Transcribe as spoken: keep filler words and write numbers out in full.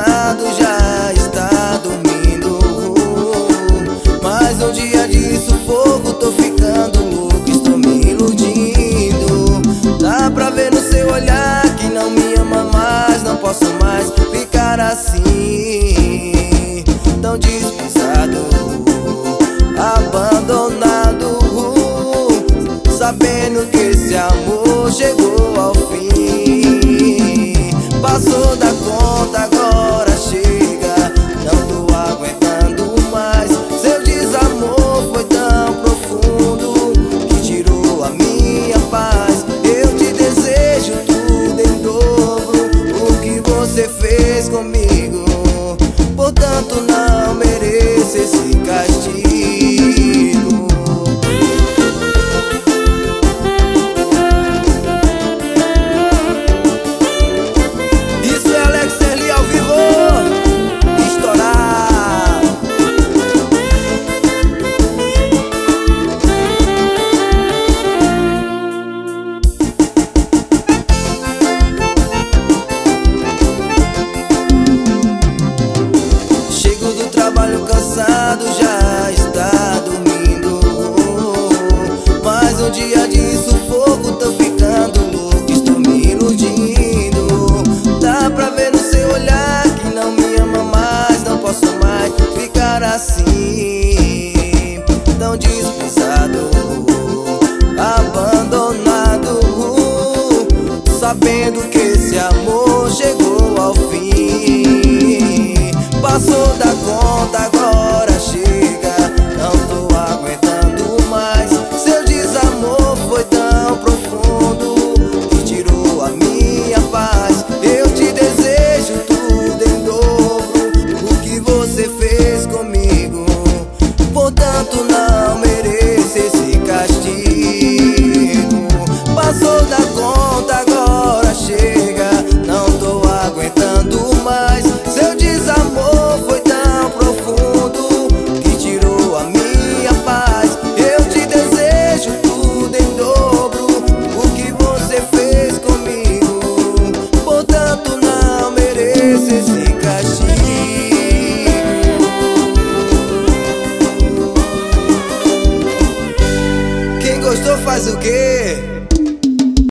cansado, já está dormindo. Mais um dia de sufoco, tô ficando louco, estou me iludindo. Dá pra ver no seu olhar que não me ama mais, não posso mais ficar assim, tão desprezado, abandonado, sabendo que esse amor chegou ao fim. Passou da conta, agora chega, não tô aguentando mais. Seu desamor foi tão profundo que tirou a minha paz. Eu te desejo tudo em dobro, o que você fez comigo, portanto não mereço esse castigo. Trabalho cansado, já está dormindo. Mais um dia de sufoco, tô ficando louco, estou me iludindo. Dá pra ver no seu olhar que não me ama mais, não posso mais ficar assim, tão desprezado, abandonado, sabendo que esse amor chegou ao fim. Passou da conta, agora chega, não tô aguentando mais. Seu desamor foi tão profundo que tirou a minha paz. Eu te desejo tudo em dobro, o que você fez comigo, portanto não mereço esse castigo. Passou da conta, agora chega, não tô aguentando mais. Seu desamor foi tão profundo que tirou a minha paz. Eu te desejo tudo em dobro, o que você fez comigo, portanto não mereço esse castigo. Quem gostou faz o quê?